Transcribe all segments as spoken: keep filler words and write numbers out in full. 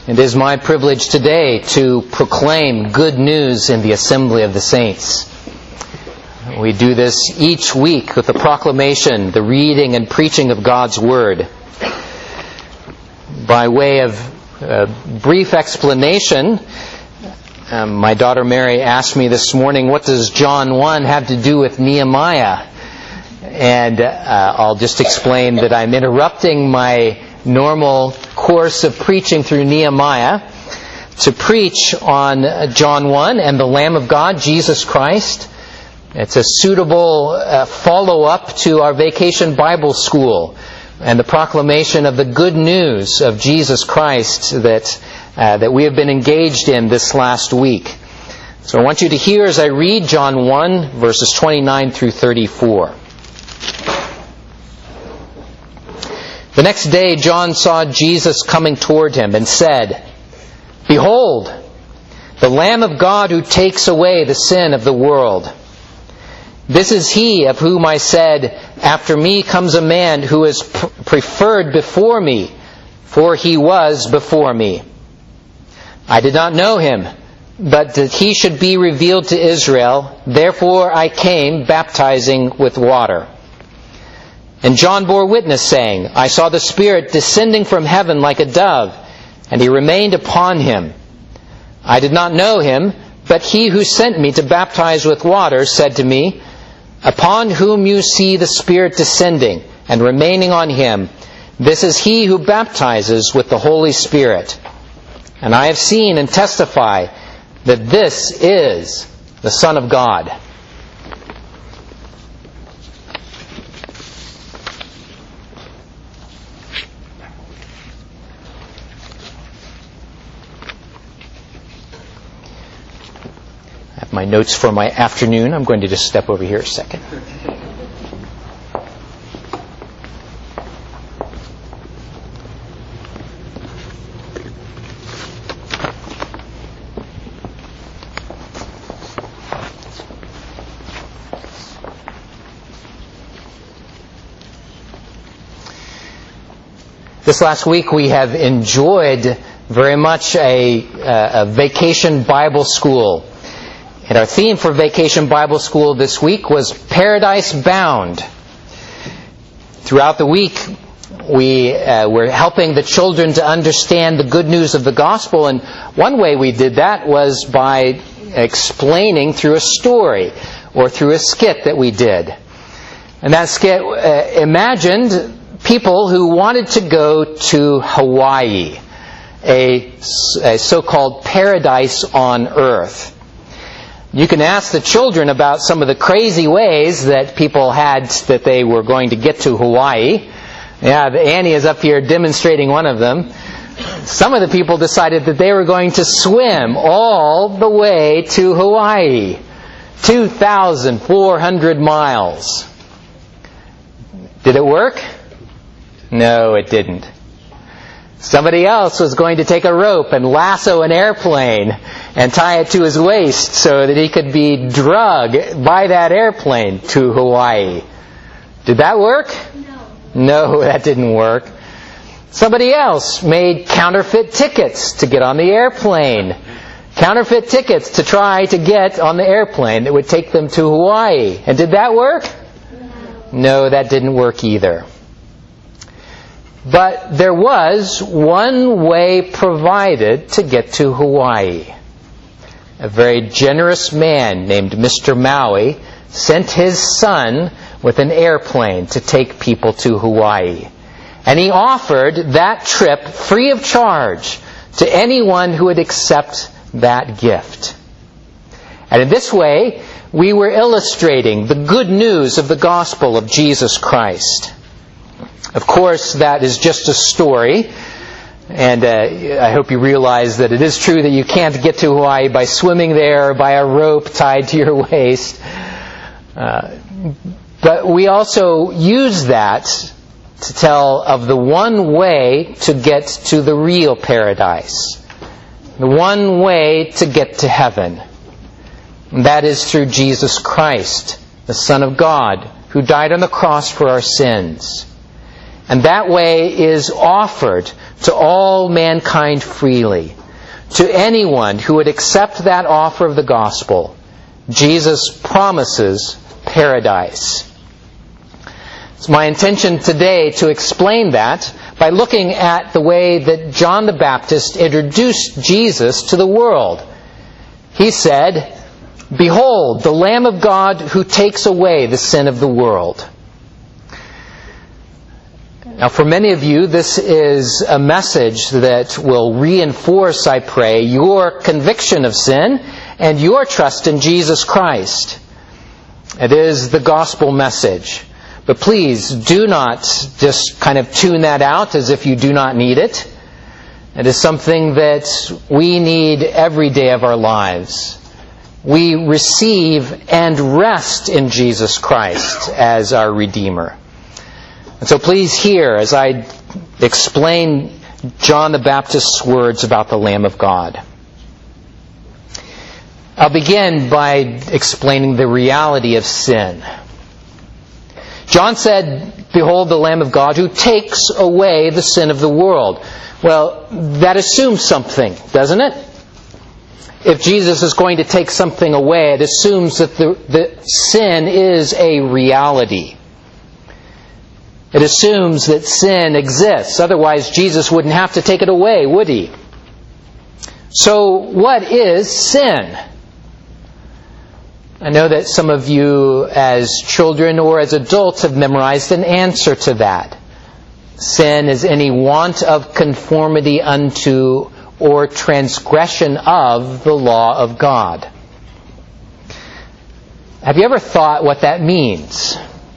It is my privilege today to proclaim good news in the assembly of the saints. We do this each week with the proclamation, the reading and preaching of God's Word. By way of a brief explanation, um, my daughter Mary asked me this morning, what does John one have to do with Nehemiah? And uh, I'll just explain that I'm interrupting my normal course of preaching through Nehemiah to preach on John one and the Lamb of God, Jesus Christ. It's a suitable uh, follow-up to our Vacation Bible School and the proclamation of the good news of Jesus Christ that uh, that we have been engaged in this last week. So I want you to hear as I read John one, verses twenty-nine through thirty-four. The next day John saw Jesus coming toward him and said, "Behold, the Lamb of God who takes away the sin of the world. This is he of whom I said, after me comes a man who is pr- preferred before me, for he was before me. I did not know him, but that he should be revealed to Israel. Therefore I came baptizing with water. And John bore witness, saying, I saw the Spirit descending from heaven like a dove, and he remained upon him. I did not know him, but he who sent me to baptize with water said to me, Upon whom you see the Spirit descending and remaining on him, this is he who baptizes with the Holy Spirit. And I have seen and testify that this is the Son of God." My notes for my afternoon. I'm going to just step over here a second. This last week we have enjoyed very much a, a Vacation Bible School. And our theme for Vacation Bible School this week was Paradise Bound. Throughout the week, we uh, were helping the children to understand the good news of the gospel, and one way we did that was by explaining through a story or through a skit that we did. And that skit uh, imagined people who wanted to go to Hawaii, a, a so-called paradise on earth. You can ask the children about some of the crazy ways that people had that they were going to get to Hawaii. Yeah, Annie is up here demonstrating one of them. Some of the people decided that they were going to swim all the way to Hawaii. two thousand four hundred miles. Did it work? No, it didn't. Somebody else was going to take a rope and lasso an airplane and tie it to his waist so that he could be drugged by that airplane to Hawaii. Did that work? No. No, that didn't work. Somebody else made counterfeit tickets to get on the airplane. Counterfeit tickets to try to get on the airplane that would take them to Hawaii. And did that work? No. No, that didn't work either. But there was one way provided to get to Hawaii. A very generous man named Mister Maui sent his son with an airplane to take people to Hawaii. And he offered that trip free of charge to anyone who would accept that gift. And in this way, we were illustrating the good news of the gospel of Jesus Christ. Of course, that is just a story, and uh, I hope you realize that it is true that you can't get to Hawaii by swimming there or by a rope tied to your waist. Uh, but we also use that to tell of the one way to get to the real paradise, the one way to get to heaven. And that is through Jesus Christ, the Son of God, who died on the cross for our sins. And that way is offered to all mankind freely. To anyone who would accept that offer of the gospel, Jesus promises paradise. It's my intention today to explain that by looking at the way that John the Baptist introduced Jesus to the world. He said, "Behold, the Lamb of God who takes away the sin of the world." Now, for many of you, this is a message that will reinforce, I pray, your conviction of sin and your trust in Jesus Christ. It is the gospel message. But please, do not just kind of tune that out as if you do not need it. It is something that we need every day of our lives. We receive and rest in Jesus Christ as our Redeemer. And so please hear as I explain John the Baptist's words about the Lamb of God. I'll begin by explaining the reality of sin. John said, "Behold the Lamb of God who takes away the sin of the world." Well, that assumes something, doesn't it? If Jesus is going to take something away, it assumes that the, the sin is a reality. It assumes that sin exists. Otherwise, Jesus wouldn't have to take it away, would he? So, what is sin? I know that some of you as children or as adults have memorized an answer to that. Sin is any want of conformity unto or transgression of the law of God. Have you ever thought what that means?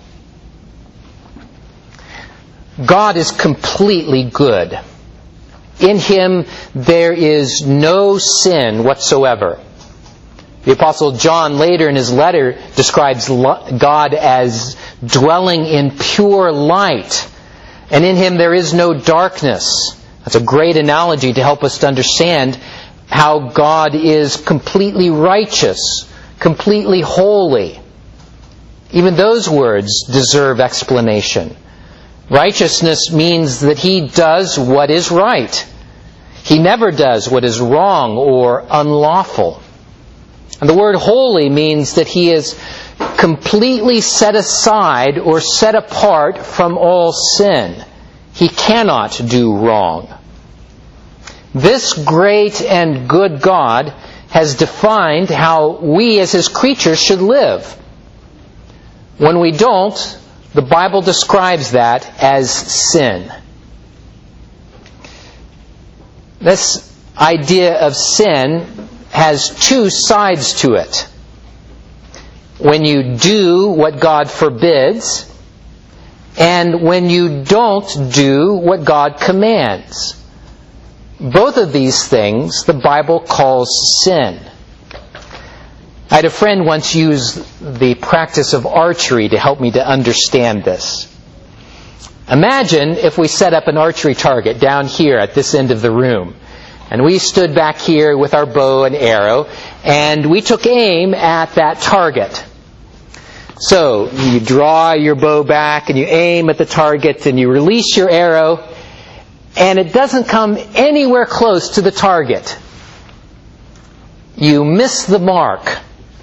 God is completely good. In Him there is no sin whatsoever. The Apostle John later in his letter describes God as dwelling in pure light, and in Him there is no darkness. That's a great analogy to help us to understand how God is completely righteous, completely holy. Even those words deserve explanation. Righteousness means that He does what is right. He never does what is wrong or unlawful. And the word holy means that He is completely set aside or set apart from all sin. He cannot do wrong. This great and good God has defined how we as His creatures should live. When we don't, the Bible describes that as sin. This idea of sin has two sides to it. When you do what God forbids, and when you don't do what God commands. Both of these things the Bible calls sin. I had a friend once use the practice of archery to help me to understand this. Imagine if we set up an archery target down here at this end of the room, and we stood back here with our bow and arrow, and we took aim at that target. So, you draw your bow back, and you aim at the target, and you release your arrow, and it doesn't come anywhere close to the target. You miss the mark.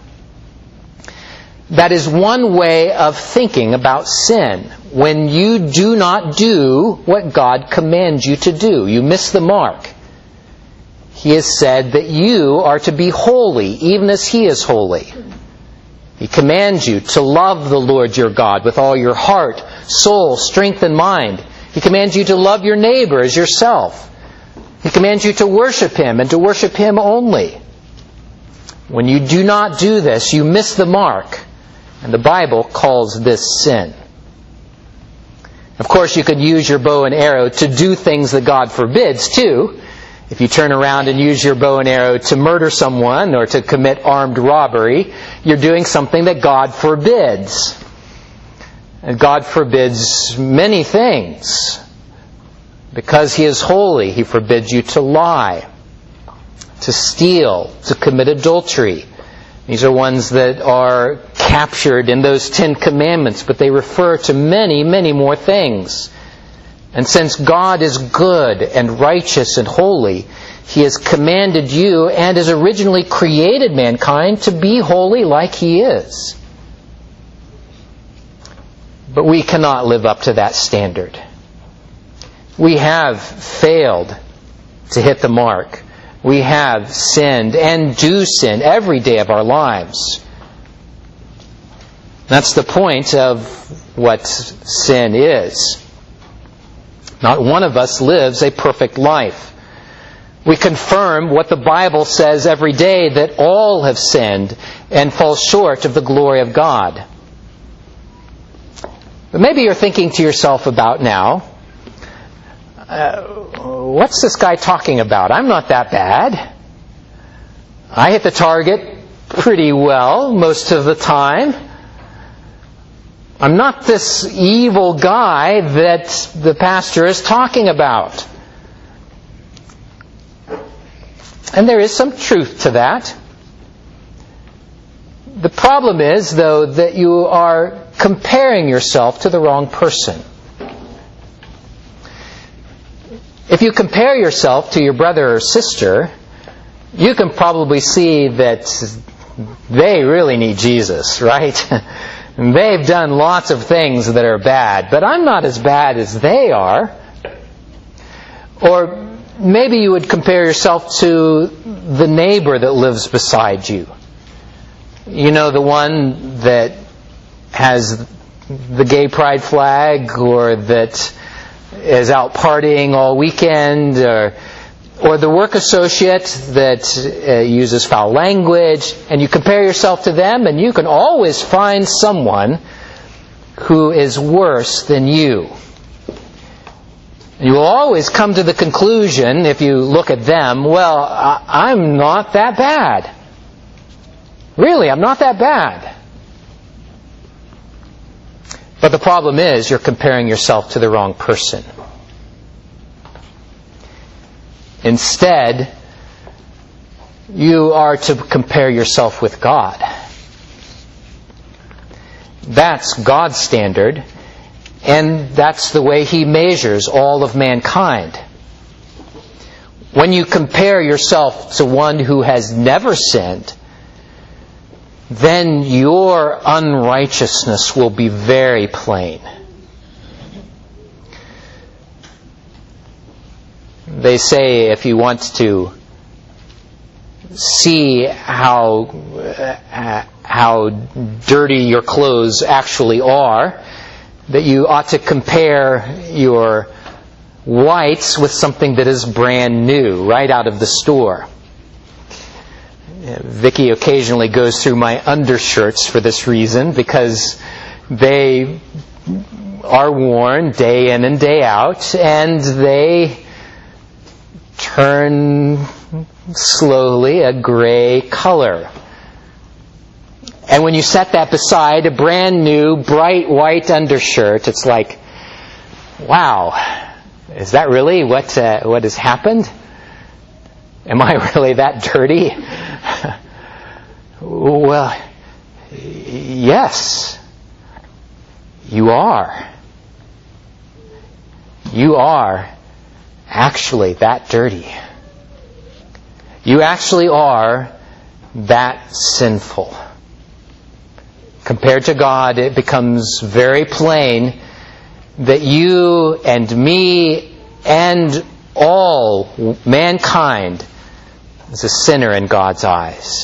That is one way of thinking about sin. When you do not do what God commands you to do, you miss the mark. He has said that you are to be holy, even as He is holy. He commands you to love the Lord your God with all your heart, soul, strength, and mind. He commands you to love your neighbor as yourself. He commands you to worship Him and to worship Him only. When you do not do this, you miss the mark. And the Bible calls this sin. Of course, you could use your bow and arrow to do things that God forbids, too. If you turn around and use your bow and arrow to murder someone or to commit armed robbery, you're doing something that God forbids. And God forbids many things. Because He is holy, He forbids you to lie, to steal, to commit adultery. These are ones that are captured in those Ten Commandments, but they refer to many, many more things. And since God is good and righteous and holy, He has commanded you and has originally created mankind to be holy like He is. But we cannot live up to that standard. We have failed to hit the mark. We have sinned and do sin every day of our lives. That's the point of what sin is. Not one of us lives a perfect life. We confirm what the Bible says every day, that all have sinned and fall short of the glory of God. But maybe you're thinking to yourself about now, uh, what's this guy talking about? I'm not that bad. I hit the target pretty well most of the time. I'm not this evil guy that the pastor is talking about. And there is some truth to that. The problem is, though, that you are comparing yourself to the wrong person. If you compare yourself to your brother or sister, you can probably see that they really need Jesus, right? They've done lots of things that are bad, but I'm not as bad as they are. Or maybe you would compare yourself to the neighbor that lives beside you. You know, the one that has the gay pride flag, or that is out partying all weekend, or or the work associate that uh, uses foul language, and you compare yourself to them, and you can always find someone who is worse than you. You will always come to the conclusion, if you look at them, well, I- I'm not that bad. Really, I'm not that bad. But the problem is, you're comparing yourself to the wrong person. Instead, you are to compare yourself with God. That's God's standard, and that's the way He measures all of mankind. When you compare yourself to one who has never sinned, then your unrighteousness will be very plain. They say if you want to see how uh, how dirty your clothes actually are, that you ought to compare your whites with something that is brand new, right out of the store. Vicky occasionally goes through my undershirts for this reason, because they are worn day in and day out, and they turn slowly a gray color. And when you set that beside a brand new, bright white undershirt, it's like, wow, is that really what uh, what has happened? Am I really that dirty? Well, yes, you are. You are actually that dirty. You actually are that sinful. Compared to God, it becomes very plain that you and me and all mankind is a sinner in God's eyes.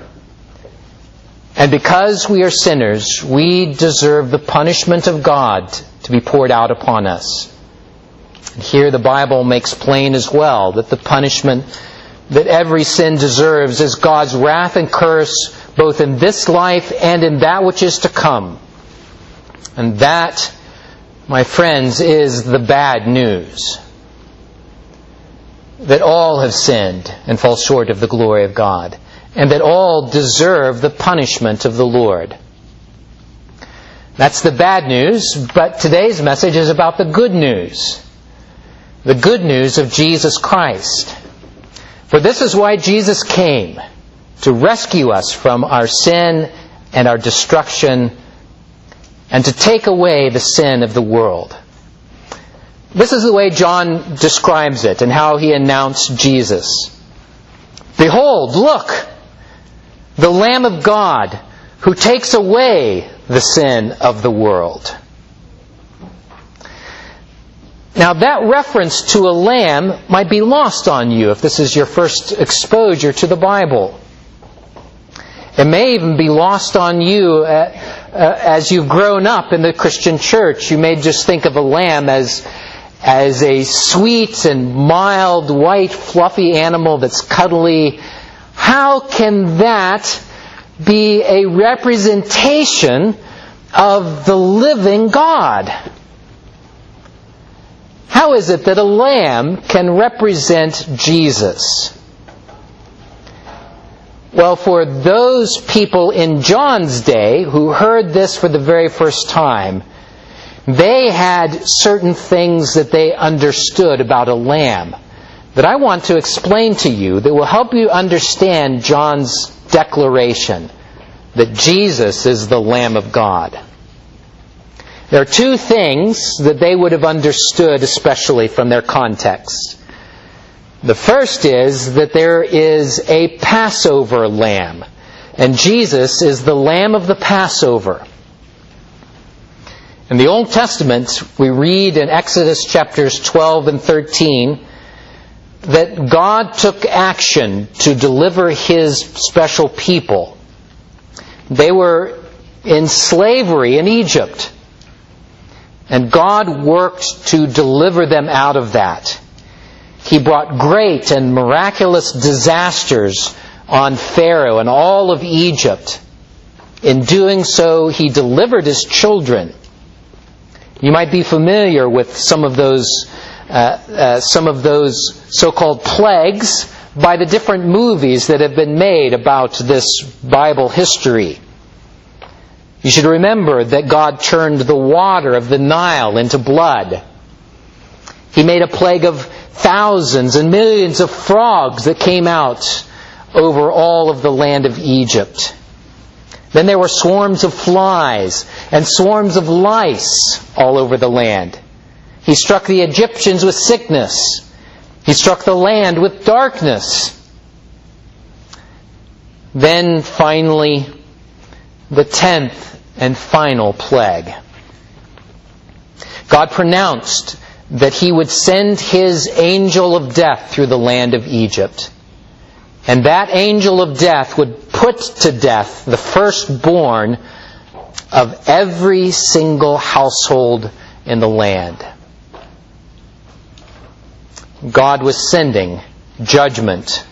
And because we are sinners, we deserve the punishment of God to be poured out upon us. And here the Bible makes plain as well that the punishment that every sin deserves is God's wrath and curse, both in this life and in that which is to come. And that, my friends, is the bad news. That all have sinned and fall short of the glory of God, and that all deserve the punishment of the Lord. That's the bad news, but today's message is about the good news. The good news of Jesus Christ. For this is why Jesus came, to rescue us from our sin and our destruction, and to take away the sin of the world. This is the way John describes it and how he announced Jesus. Behold, look, the Lamb of God who takes away the sin of the world. Now that reference to a lamb might be lost on you if this is your first exposure to the Bible. It may even be lost on you uh, uh, as you've grown up in the Christian church. You may just think of a lamb as, as a sweet and mild, white, fluffy animal that's cuddly. How can that be a representation of the living God? How is it that a lamb can represent Jesus? Well, for those people in John's day who heard this for the very first time, they had certain things that they understood about a lamb that I want to explain to you that will help you understand John's declaration that Jesus is the Lamb of God. There are two things that they would have understood, especially from their context. The first is that there is a Passover lamb, and Jesus is the Lamb of the Passover. In the Old Testament, we read in Exodus chapters twelve and thirteen that God took action to deliver His special people. They were in slavery in Egypt, and God worked to deliver them out of that. He brought great and miraculous disasters on Pharaoh and all of Egypt. In doing so, He delivered His children. You might be familiar with some of those uh, uh, some of those so-called plagues by the different movies that have been made about this Bible history. You should remember that God turned the water of the Nile into blood. He made a plague of thousands and millions of frogs that came out over all of the land of Egypt. Then there were swarms of flies and swarms of lice all over the land. He struck the Egyptians with sickness. He struck the land with darkness. Then finally, the tenth and final plague. God pronounced that He would send His angel of death through the land of Egypt. And that angel of death would put to death the firstborn of every single household in the land. God was sending judgment.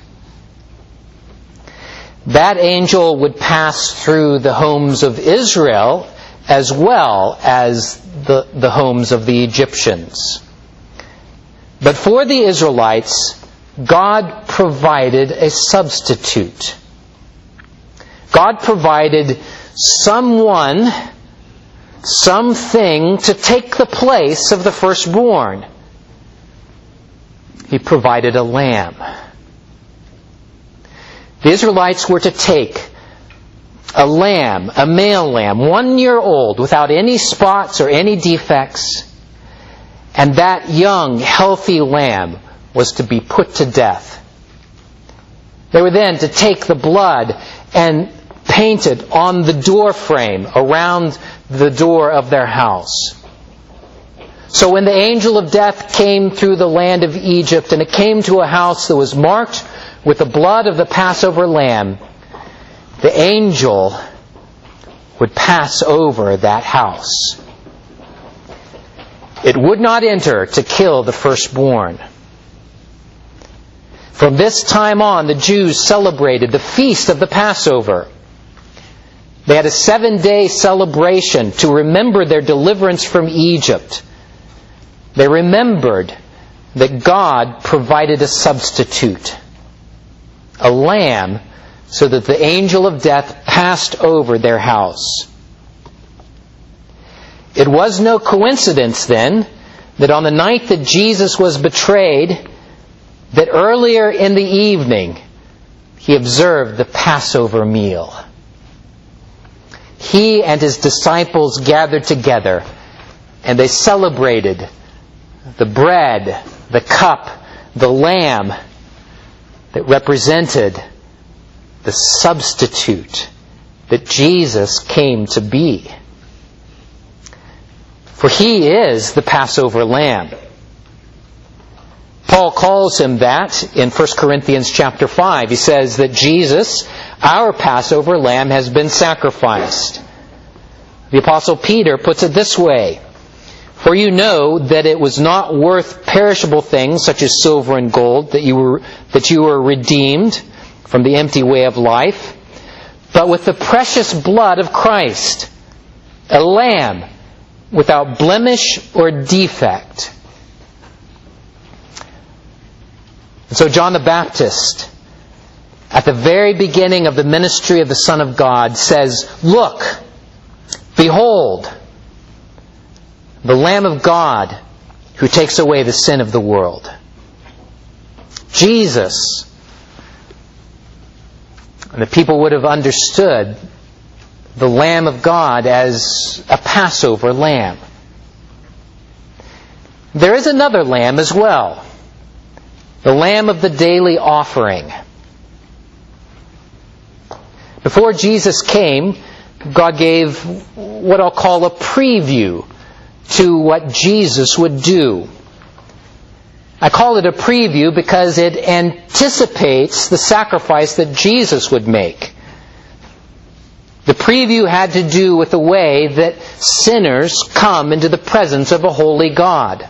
That angel would pass through the homes of Israel as well as the, the homes of the Egyptians. But for the Israelites, God provided a substitute. God provided someone, something to take the place of the firstborn. He provided a lamb. The Israelites were to take a lamb, a male lamb, one year old, without any spots or any defects, and that young, healthy lamb was to be put to death. They were then to take the blood and paint it on the door frame around the door of their house. So when the angel of death came through the land of Egypt and it came to a house that was marked with the blood of the Passover lamb, the angel would pass over that house. It would not enter to kill the firstborn. From this time on, the Jews celebrated the feast of the Passover. They had a seven-day celebration to remember their deliverance from Egypt. They remembered that God provided a substitute, a lamb, so that the angel of death passed over their house. It was no coincidence then that on the night that Jesus was betrayed, that earlier in the evening, He observed the Passover meal. He and His disciples gathered together, and they celebrated the bread, the cup, the lamb that represented the substitute that Jesus came to be. For He is the Passover lamb. Paul calls Him that in First Corinthians chapter five. He says that Jesus, our Passover lamb, has been sacrificed. The Apostle Peter puts it this way: "For you know that it was not worth perishable things such as silver and gold that you were that you were redeemed from the empty way of life, but with the precious blood of Christ, a lamb without blemish or defect." And so John the Baptist, at the very beginning of the ministry of the Son of God, says, "Look, behold, the Lamb of God who takes away the sin of the world." Jesus. And the people would have understood the Lamb of God as a Passover lamb. There is another lamb as well, the lamb of the daily offering. Before Jesus came, God gave what I'll call a preview to what Jesus would do. I call it a preview because it anticipates the sacrifice that Jesus would make. The preview had to do with the way that sinners come into the presence of a holy God.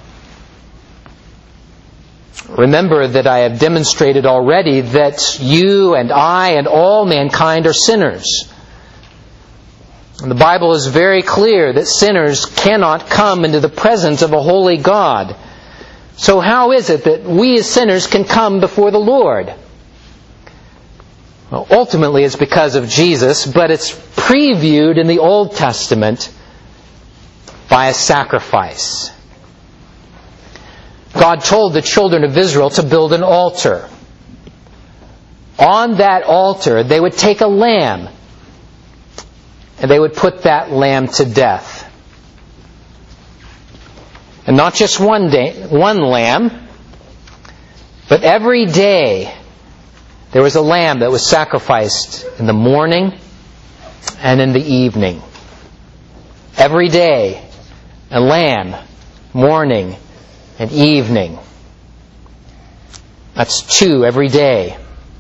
Remember that I have demonstrated already that you and I and all mankind are sinners. And the Bible is very clear that sinners cannot come into the presence of a holy God. So how is it that we as sinners can come before the Lord? Well, ultimately it's because of Jesus, but it's previewed in the Old Testament by a sacrifice. God told the children of Israel to build an altar. On that altar, they would take a lamb, and they would put that lamb to death. And not just one day, one lamb, but every day there was a lamb that was sacrificed in the morning and in the evening. Every day, a lamb, morning and evening. That's two every day.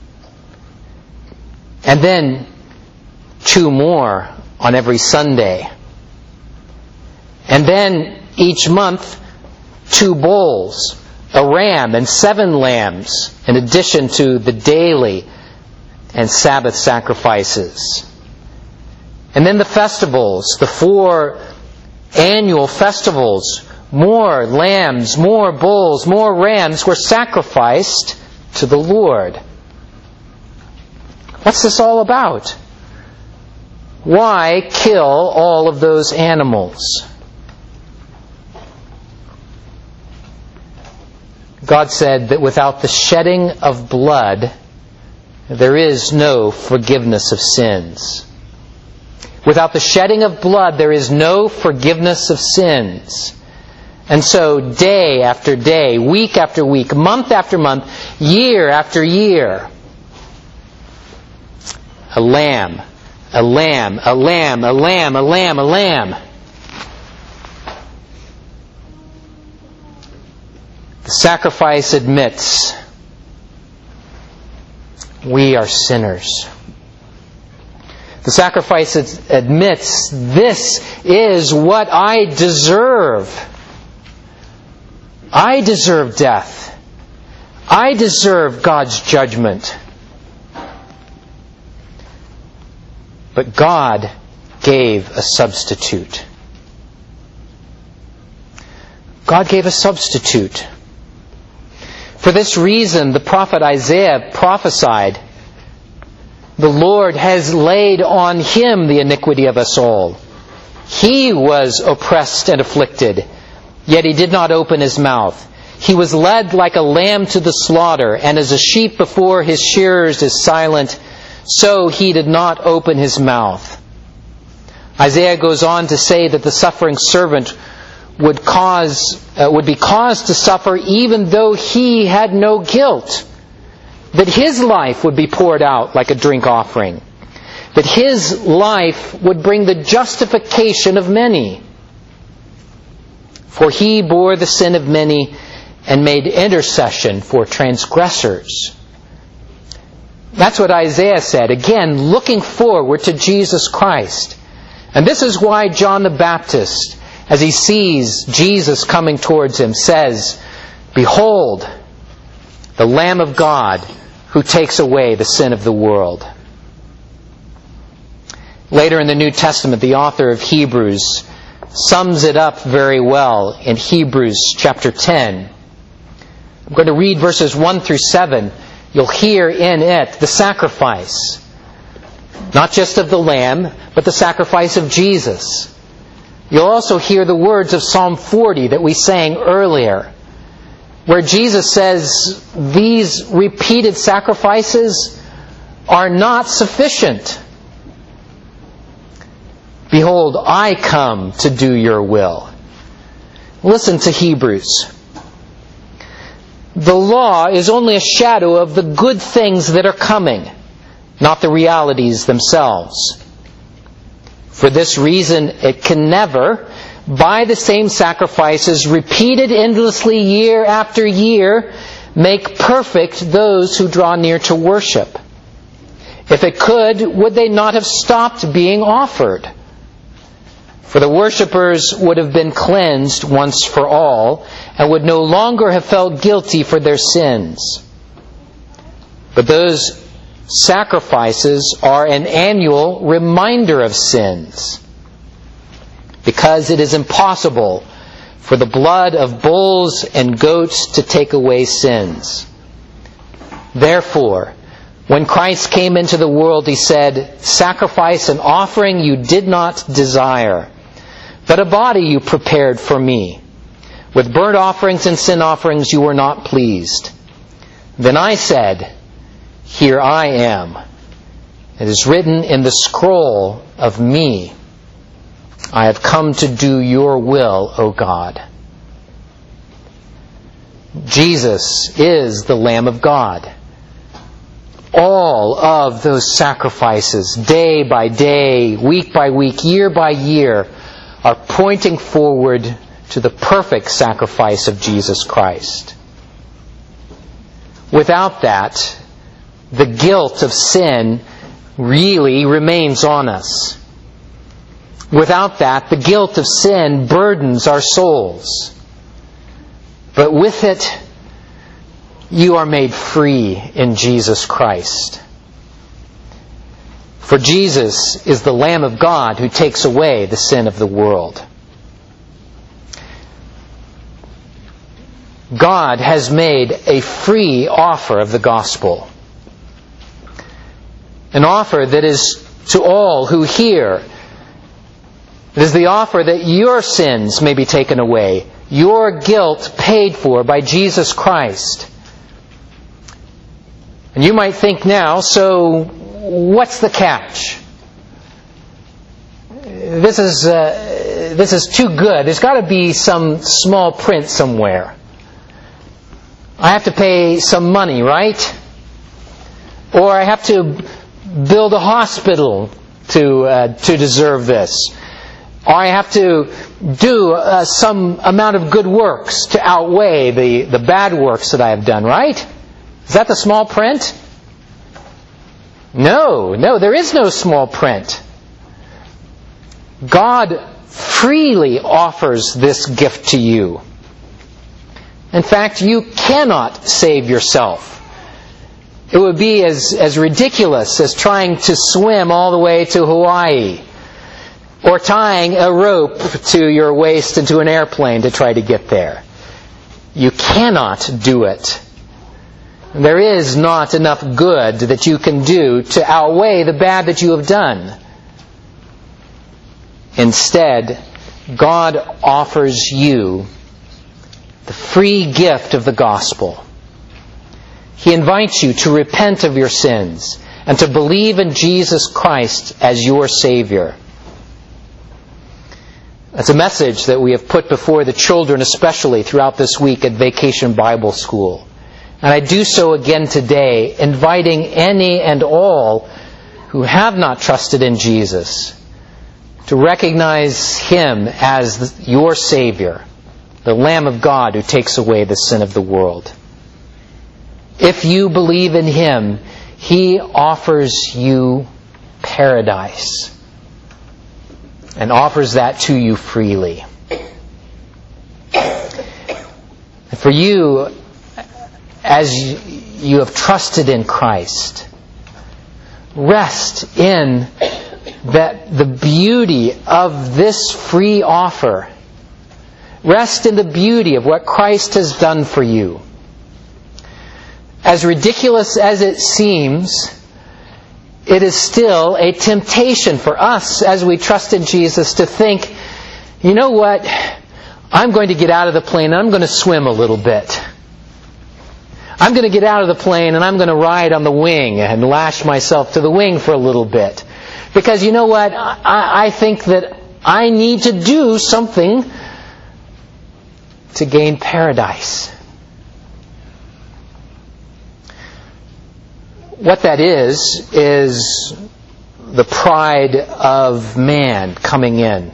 And then two more on every Sunday. And then each month, two bulls, a ram, and seven lambs, in addition to the daily and Sabbath sacrifices. And then the festivals, the four annual festivals, more lambs, more bulls, more rams were sacrificed to the Lord. What's this all about? Why kill all of those animals? God said that without the shedding of blood, there is no forgiveness of sins. Without the shedding of blood, there is no forgiveness of sins. And so day after day, week after week, month after month, year after year, a lamb, a lamb, a lamb, a lamb, a lamb, a lamb. The sacrifice admits we are sinners. The sacrifice admits this is what I deserve. I deserve death. I deserve God's judgment. But God gave a substitute. God gave a substitute. For this reason, the prophet Isaiah prophesied, "The Lord has laid on Him the iniquity of us all. He was oppressed and afflicted, yet He did not open His mouth. He was led like a lamb to the slaughter, and as a sheep before his shearers is silent, so He did not open His mouth." Isaiah goes on to say that the suffering servant would cause uh, would be caused to suffer even though he had no guilt. That his life would be poured out like a drink offering. That his life would bring the justification of many. For he bore the sin of many and made intercession for transgressors. That's what Isaiah said, again, looking forward to Jesus Christ. And this is why John the Baptist, as he sees Jesus coming towards him, says, "Behold, the Lamb of God who takes away the sin of the world." Later in the New Testament, the author of Hebrews sums it up very well in Hebrews chapter ten. I'm going to read verses one through seven. You'll hear in it the sacrifice, not just of the Lamb, but the sacrifice of Jesus. You'll also hear the words of Psalm forty that we sang earlier, where Jesus says these repeated sacrifices are not sufficient. "Behold, I come to do your will." Listen to Hebrews. The law is only a shadow of the good things that are coming, not the realities themselves. For this reason, it can never, by the same sacrifices repeated endlessly year after year, make perfect those who draw near to worship. If it could, would they not have stopped being offered? For the worshippers would have been cleansed once for all, and would no longer have felt guilty for their sins. But those sacrifices are an annual reminder of sins, because it is impossible for the blood of bulls and goats to take away sins. Therefore, when Christ came into the world, he said, "Sacrifice and offering you did not desire, but a body you prepared for me. With burnt offerings and sin offerings you were not pleased. Then I said, Here I am. It is written in the scroll of me. I have come to do your will, O God." Jesus is the Lamb of God. All of those sacrifices, day by day, week by week, year by year, are pointing forward to the perfect sacrifice of Jesus Christ. Without that, the guilt of sin really remains on us. Without that, the guilt of sin burdens our souls. But with it, you are made free in Jesus Christ. For Jesus is the Lamb of God who takes away the sin of the world. God has made a free offer of the gospel. An offer that is to all who hear. It is the offer that your sins may be taken away, your guilt paid for by Jesus Christ. And you might think now, so what's the catch? This is uh, this is too good. There's got to be some small print somewhere. I have to pay some money, right? Or I have to build a hospital to uh, to deserve this. Or I have to do uh, some amount of good works to outweigh the, the bad works that I have done, right? Is that the small print? No, no, there is no small print. God freely offers this gift to you. In fact, you cannot save yourself. It would be as, as ridiculous as trying to swim all the way to Hawaii, or tying a rope to your waist into an airplane to try to get there. You cannot do it. There is not enough good that you can do to outweigh the bad that you have done. Instead, God offers you the free gift of the gospel. He invites you to repent of your sins and to believe in Jesus Christ as your Savior. That's a message that we have put before the children, especially throughout this week at Vacation Bible School. And I do so again today, inviting any and all who have not trusted in Jesus to recognize Him as your Savior, the Lamb of God who takes away the sin of the world. If you believe in Him, He offers you paradise and offers that to you freely. And for you, as you have trusted in Christ, rest in that the beauty of this free offer. Rest in the beauty of what Christ has done for you. As ridiculous as it seems, it is still a temptation for us as we trust in Jesus to think, you know what, I'm going to get out of the plane and I'm going to swim a little bit. I'm going to get out of the plane and I'm going to ride on the wing and lash myself to the wing for a little bit. Because you know what, I, I think that I need to do something to gain paradise. What that is, is the pride of man coming in.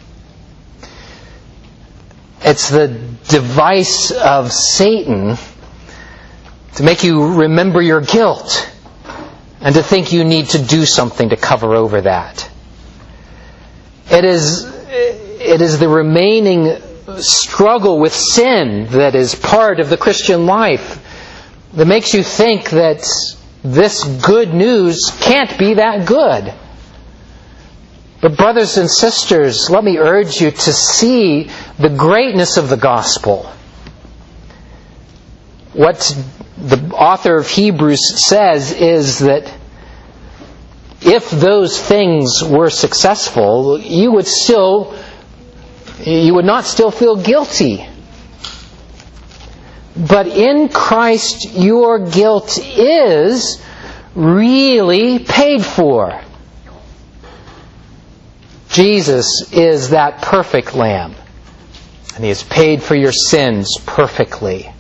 It's the device of Satan to make you remember your guilt and to think you need to do something to cover over that. It is, it is the remaining struggle with sin that is part of the Christian life that makes you think that this good news can't be that good. But brothers and sisters, let me urge you to see the greatness of the gospel. What the author of Hebrews says is that if those things were successful, you would still, you would not still feel guilty. But in Christ, your guilt is really paid for. Jesus is that perfect Lamb, and He has paid for your sins perfectly.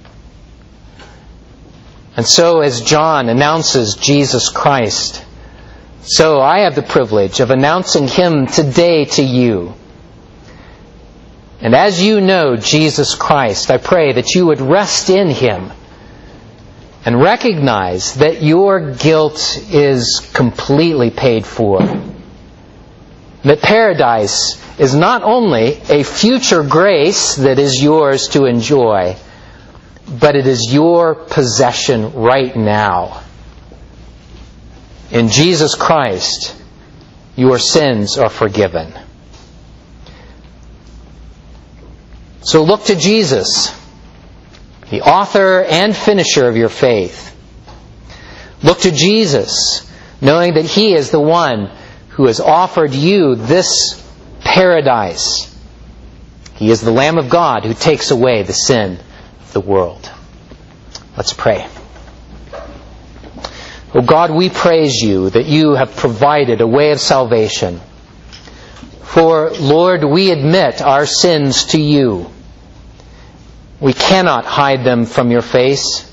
And so as John announces Jesus Christ, so I have the privilege of announcing Him today to you. And as you know Jesus Christ, I pray that you would rest in Him and recognize that your guilt is completely paid for. That paradise is not only a future grace that is yours to enjoy, but it is your possession right now. In Jesus Christ, your sins are forgiven. So look to Jesus, the author and finisher of your faith. Look to Jesus, knowing that He is the one who has offered you this paradise. He is the Lamb of God who takes away the sin of the world. Let's pray. Oh God, we praise You that You have provided a way of salvation. For, Lord, we admit our sins to You. We cannot hide them from Your face.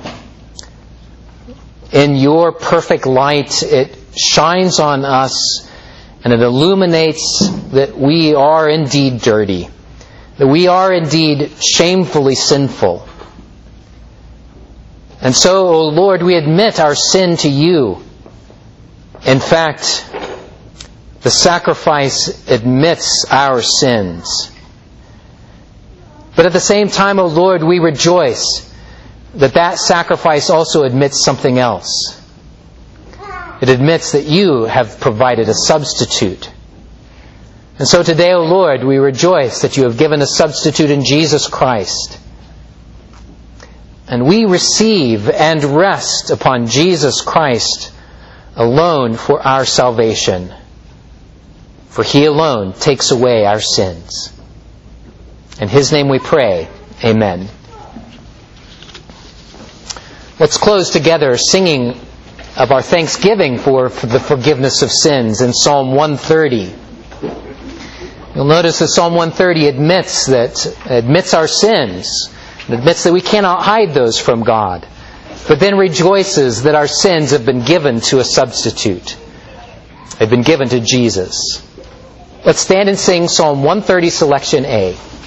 In Your perfect light, it shines on us and it illuminates that we are indeed dirty, that we are indeed shamefully sinful. And so, O Lord, we admit our sin to You. In fact, the sacrifice admits our sins. But at the same time, O Lord, we rejoice that that sacrifice also admits something else. It admits that You have provided a substitute. And so today, O Lord, we rejoice that You have given a substitute in Jesus Christ. And we receive and rest upon Jesus Christ alone for our salvation. For He alone takes away our sins. In His name we pray. Amen. Let's close together singing of our thanksgiving for, for the forgiveness of sins in Psalm one thirty. You'll notice that Psalm one thirty admits that admits our sins, and admits that we cannot hide those from God, but then rejoices that our sins have been given to a substitute. They've been given to Jesus. Let's stand and sing Psalm one thirty, Selection A.